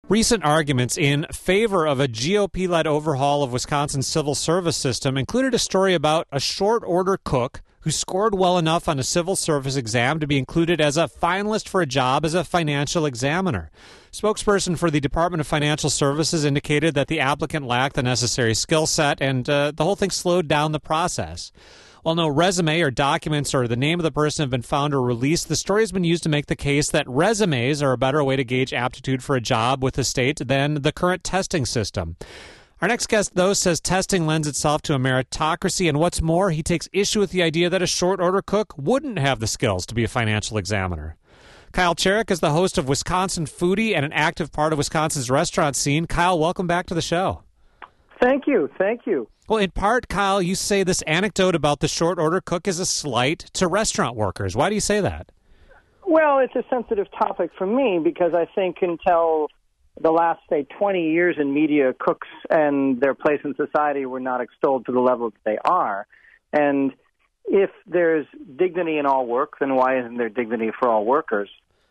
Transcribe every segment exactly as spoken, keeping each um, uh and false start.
Recent arguments in favor of a G O P-led overhaul of Wisconsin's civil service system included a story about a short-order cook who scored well enough on a civil service exam to be included as a finalist for a job as a financial examiner. Spokesperson for the Department of Financial Services indicated that the applicant lacked the necessary skill set, and uh, the whole thing slowed down the process. While no resume or documents or the name of the person have been found or released, the story has been used to make the case that resumes are a better way to gauge aptitude for a job with the state than the current testing system. Our next guest, though, says testing lends itself to a meritocracy, and what's more, he takes issue with the idea that a short-order cook wouldn't have the skills to be a financial examiner. Kyle Cherrick is the host of Wisconsin Foodie and an active part of Wisconsin's restaurant scene. Kyle, welcome back to the show. Thank you. Thank you. Well, in part, Kyle, you say this anecdote about the short-order cook is a slight to restaurant workers. Why do you say that? Well, it's a sensitive topic for me because I think until the last, say, twenty years in media, cooks and their place in society were not extolled to the level that they are. And if there's dignity in all work, then why isn't there dignity for all workers?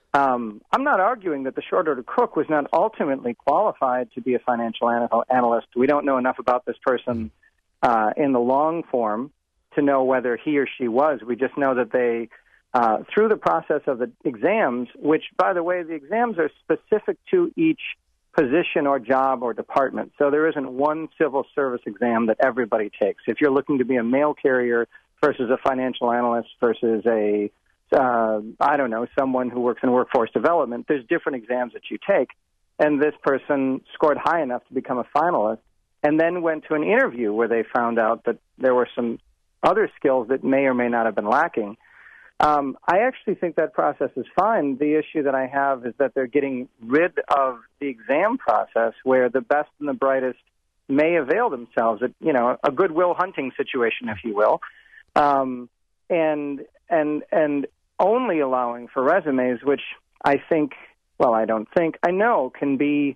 Um, I'm not arguing that the short-order cook was not ultimately qualified to be a financial anal- analyst. We don't know enough about this person uh, in the long form to know whether he or she was. We just know that they, uh, through the process of the exams, which, by the way, the exams are specific to each position or job or department. So there isn't one civil service exam that everybody takes. If you're looking to be a mail carrier versus a financial analyst versus a Uh, I don't know, someone who works in workforce development, there's different exams that you take. And this person scored high enough to become a finalist and then went to an interview where they found out that there were some other skills that may or may not have been lacking. Um, I actually think that process is fine. The issue that I have is that they're getting rid of the exam process where the best and the brightest may avail themselves at, you know, a goodwill hunting situation, if you will. Um, and, and, and, only allowing for resumes, which I think, well, I don't think, I know can be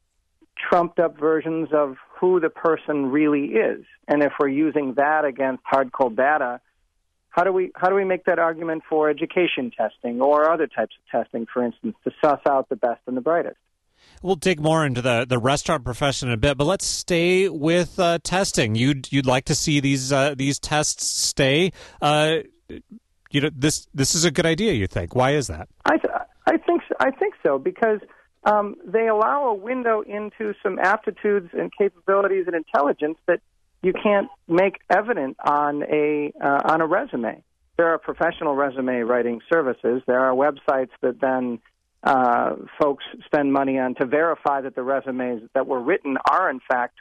trumped up versions of who the person really is. And if we're using that against hard cold data, how do we how do we make that argument for education testing or other types of testing, for instance, to suss out the best and the brightest? We'll dig more into the, the restaurant profession in a bit, but let's stay with uh, testing. You'd you'd like to see these uh, these tests stay. Uh, You know, this this is a good idea, you think. Why is that? I th- I think so, I think so because um, they allow a window into some aptitudes and capabilities and intelligence that you can't make evident on a uh, on a resume. There are professional resume writing services. There are websites that then uh, folks spend money on to verify that the resumes that were written are in fact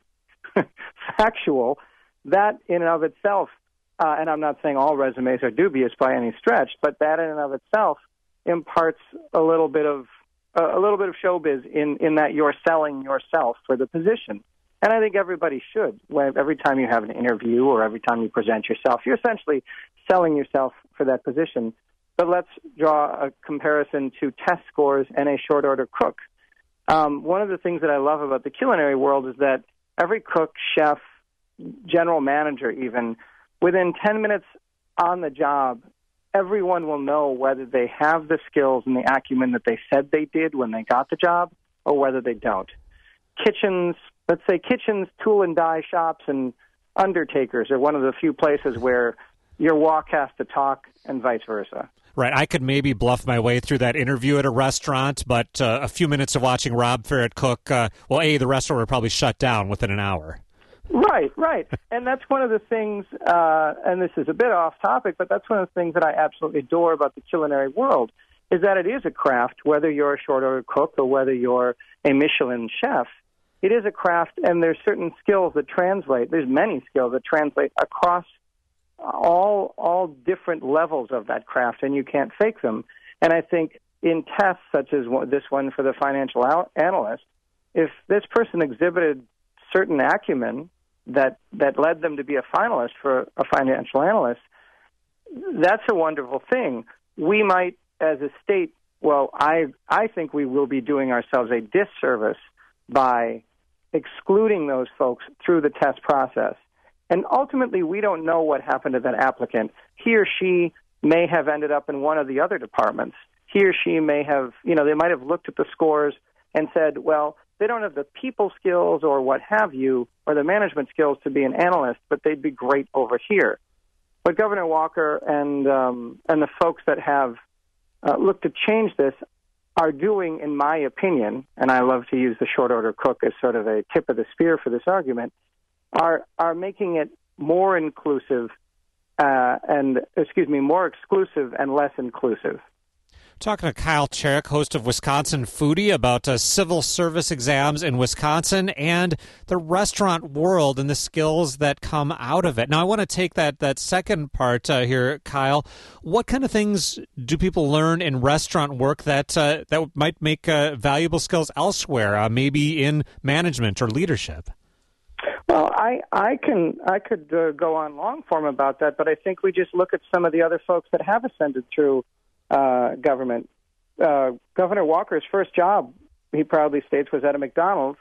factual. That in and of itself. Uh, and I'm not saying all resumes are dubious by any stretch, but that in and of itself imparts a little bit of uh, a little bit of showbiz in, in that you're selling yourself for the position. And I think everybody should. When, every time you have an interview or every time you present yourself, you're essentially selling yourself for that position. But let's draw a comparison to test scores and a short-order cook. Um, one of the things that I love about the culinary world is that every cook, chef, general manager even, within ten minutes on the job, everyone will know whether they have the skills and the acumen that they said they did when they got the job or whether they don't. Kitchens, let's say kitchens, tool and die shops, and undertakers are one of the few places where your walk has to talk and vice versa. Right. I could maybe bluff my way through that interview at a restaurant, but uh, a few minutes of watching Rob Ferret cook, uh, well, A, the restaurant would probably shut down within an hour. Right, right. And that's one of the things, uh, and this is a bit off topic, but that's one of the things that I absolutely adore about the culinary world, is that it is a craft, whether you're a short-order cook or whether you're a Michelin chef. It is a craft, and there's certain skills that translate. There's many skills that translate across all all different levels of that craft, and you can't fake them. And I think in tests such as this one for the financial analyst, if this person exhibited certain acumen that that led them to be a finalist for a financial analyst, that's a wonderful thing. We might, as a state, well, I I think we will be doing ourselves a disservice by excluding those folks through the test process. And ultimately, we don't know what happened to that applicant. He or she may have ended up in one of the other departments. He or she may have, you know, they might have looked at the scores and said, well, they don't have the people skills or what have you, or the management skills to be an analyst, but they'd be great over here. But Governor Walker and um, and the folks that have uh, looked to change this are doing, in my opinion, and I love to use the short order cook as sort of a tip of the spear for this argument, are are making it more inclusive uh, and, excuse me, more exclusive and less inclusive. Talking to Kyle Cherek, host of Wisconsin Foodie, about uh, civil service exams in Wisconsin and the restaurant world and the skills that come out of it. Now, I want to take that that second part uh, here, Kyle. What kind of things do people learn in restaurant work that uh, that might make uh, valuable skills elsewhere, uh, maybe in management or leadership? Well, I, I can I could uh, go on long form about that, but I think we just look at some of the other folks that have ascended through Uh, government. Uh, Governor Walker's first job, he proudly states, was at a McDonald's.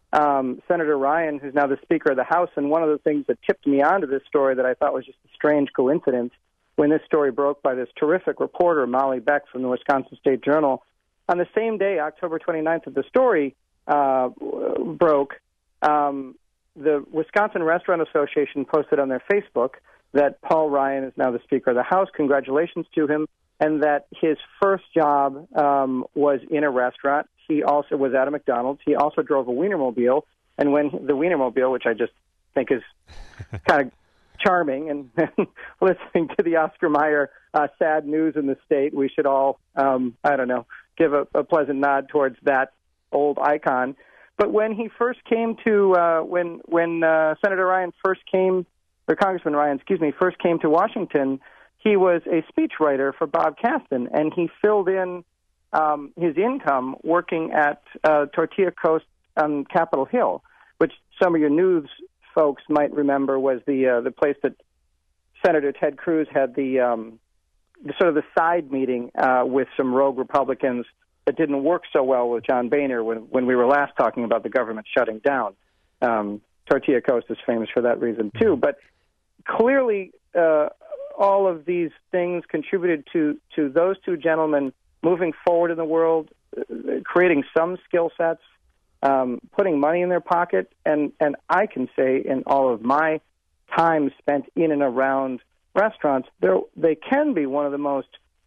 Um, Senator Ryan, who's now the Speaker of the House, and one of the things that tipped me onto this story that I thought was just a strange coincidence when this story broke by this terrific reporter, Molly Beck from the Wisconsin State Journal, on the same day, October twenty-ninth, that the story uh, broke, um, the Wisconsin Restaurant Association posted on their Facebook that Paul Ryan is now the Speaker of the House. Congratulations to him. And that his first job um, was in a restaurant. He also was at a McDonald's. He also drove a Wienermobile. And when the Wienermobile, which I just think is kind of charming, and, and listening to the Oscar Mayer uh, sad news in the state, we should all, um, I don't know, give a, a pleasant nod towards that old icon. But when he first came to, uh, when when uh, Senator Ryan first came, or Congressman Ryan, excuse me, first came to Washington, he was a speechwriter for Bob Kasten, and he filled in um, his income working at uh, Tortilla Coast on Capitol Hill, which some of your news folks might remember was the uh, the place that Senator Ted Cruz had the, um, the sort of the side meeting uh, with some rogue Republicans that didn't work so well with John Boehner when, when we were last talking about the government shutting down. Um, Tortilla Coast is famous for that reason, too. But clearly, uh, all of these things contributed to, to those two gentlemen moving forward in the world, uh, creating some skill sets, um, putting money in their pocket. And, and I can say in all of my time spent in and around restaurants, they can be one of the most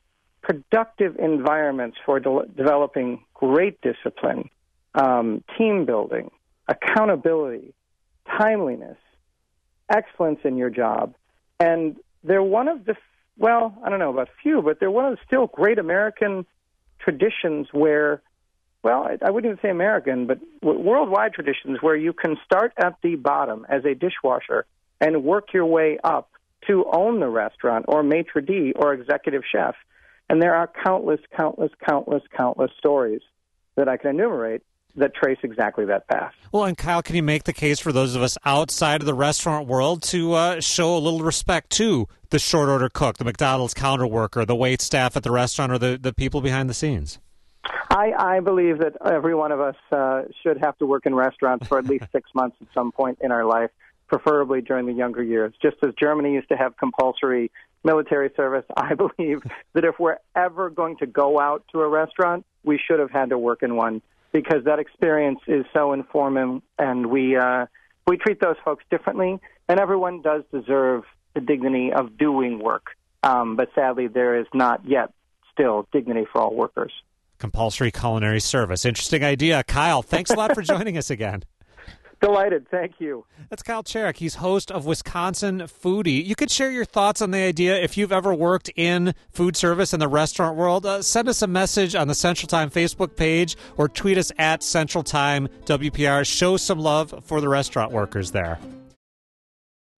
productive environments for de- developing great discipline, um, team building, accountability, timeliness, excellence in your job. And they're one of the, well, I don't know about few, but they're one of the still great American traditions where, well, I, I wouldn't even say American, but worldwide traditions where you can start at the bottom as a dishwasher and work your way up to own the restaurant or maitre d' or executive chef. And there are countless, countless, countless, countless stories that I can enumerate that trace exactly that path. Well, and Kyle, can you make the case for those of us outside of the restaurant world to uh, show a little respect to the short order cook, the McDonald's counter worker, the wait staff at the restaurant, or the, the people behind the scenes? I, I believe that every one of us uh, should have to work in restaurants for at least six months at some point in our life, preferably during the younger years. Just as Germany used to have compulsory military service, I believe that if we're ever going to go out to a restaurant, we should have had to work in one, because that experience is so informative, and we uh, we treat those folks differently, and everyone does deserve the dignity of doing work. Um, but sadly, there is not yet still dignity for all workers. Compulsory culinary service. Interesting idea. Kyle, thanks a lot for joining us again. Delighted. Thank you. That's Kyle Cherek. He's host of Wisconsin Foodie. You could share your thoughts on the idea. If you've ever worked in food service in the restaurant world, uh, send us a message on the Central Time Facebook page or tweet us at Central Time W P R. Show some love for the restaurant workers there.